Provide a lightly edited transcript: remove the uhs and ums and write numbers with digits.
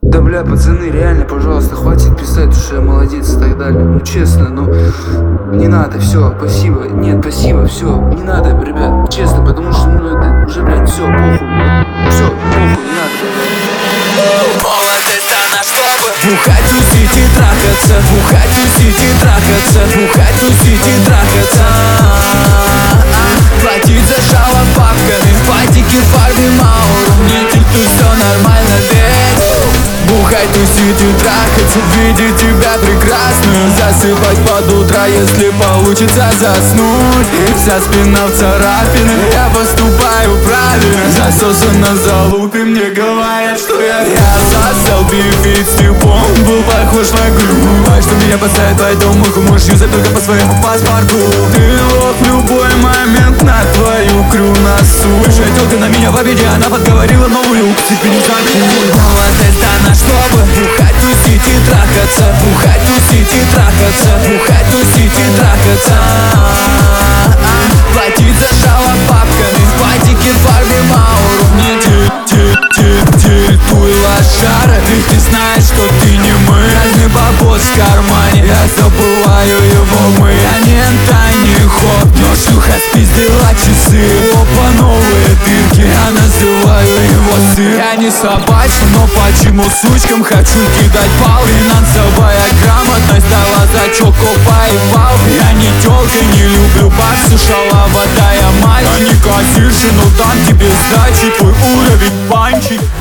Да бля, пацаны, реально, пожалуйста, хватит писать, что я молодец и так далее. Ну честно, ну не надо, все, спасибо. Нет, спасибо, все, не надо, ребят, честно, потому что ну это уже, блядь, все, похуй. Все, похуй, не надо. Молодость она чтобы бухать, тусить и трахаться, бухать, тусить и трахаться, бухать, тусить и трахаться. Платить за шалом бабками, патики, фарби, мауру. Мне тут все нормально, ведь бухать, тусить и трахаться, видеть тебя прекрасную, засыпать под утро, если получится заснуть. И вся спина в царапины, я поступаю правильно. Засосан на залупе, мне говорят, что я сосал бифит с типом, был похож на игру. Понимаешь, что меня поставит, поэтому муху можешь юзать только по своему паспорту. Ты лох в любой момент на твою крю носу. Бывшая тёлка на меня в обиде, она подговорила новую, теперь не замкнуть. Молодость она чтобы бухать, тусить и трахаться, бухать, тусить и трахаться, бухать, тусить и трахаться. Платить за шалом бабками, патики, фарби, мауру. Мне твой лошара, ведь ты знаешь, что ты не мы. Разный бабос в кармане, я забываю его мы. Я не тайный ход, но шлюха спиздила часы. Опа, новые дырки, я называю его сын. Я не собачка, но почему сучкам хочу кидать пал? Финансовая грамотность дала зачет, копа и пал. Я не тёлка, не люблю баксы, шаловатая мать. Я не кассирша, но дам тебе сдачи, твой уровень панчик.